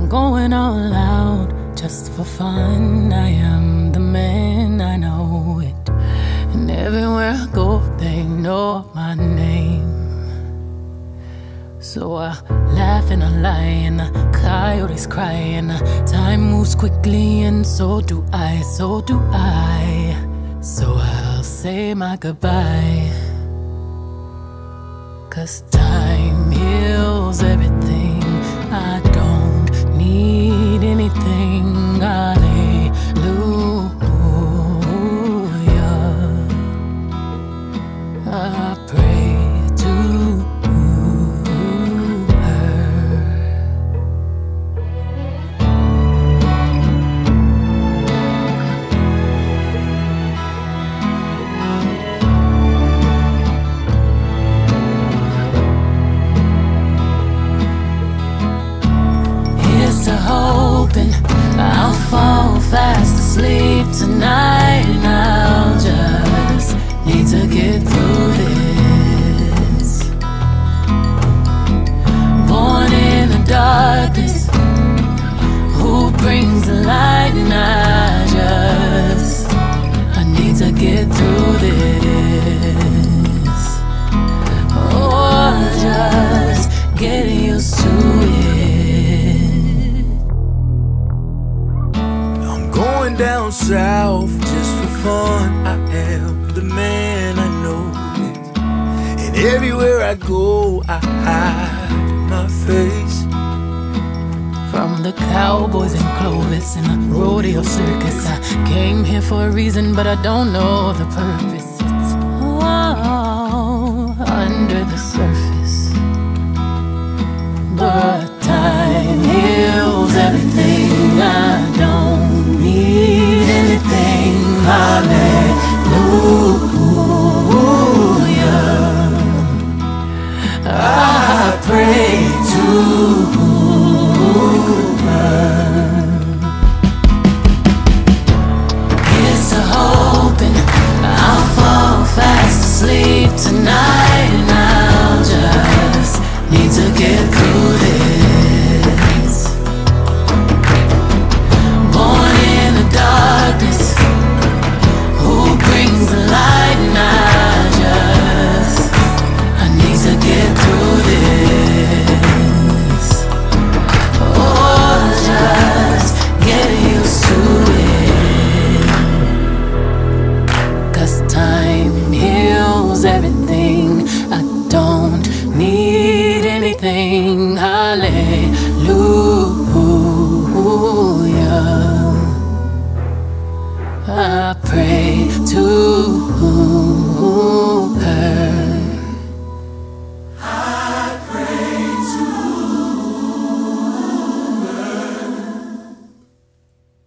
going all out just for fun. I am the man, I know it. And everywhere I go, they know my name. So I laugh and I lie and the coyotes cry and the time moves quickly and so do I, so do I. So I'll say my goodbye, 'cause time heals everything. I don't need anything. Hallelujah. I pray to hoping I'll fall fast asleep tonight, and I'll just need to get through this. Born in the darkness, who brings the light? And I need to get through this. Oh, just get used to it. Down south just for fun. I am the man, I know it. And everywhere I go, I hide my face. From the cowboys and Clovis and the rodeo circus, I came here for a reason, but I don't know the purpose. It's all under the surface. But time heals everything. I don't need anything. Hallelujah. I pray to her. Here's to hoping I'll fall fast asleep tonight, and I'll just need to get through this. Born in the darkness, who brings the light? And I need to get through this. Oh, just get used to it, 'cause time heals everything. I don't need anything. Hallelujah. I pray to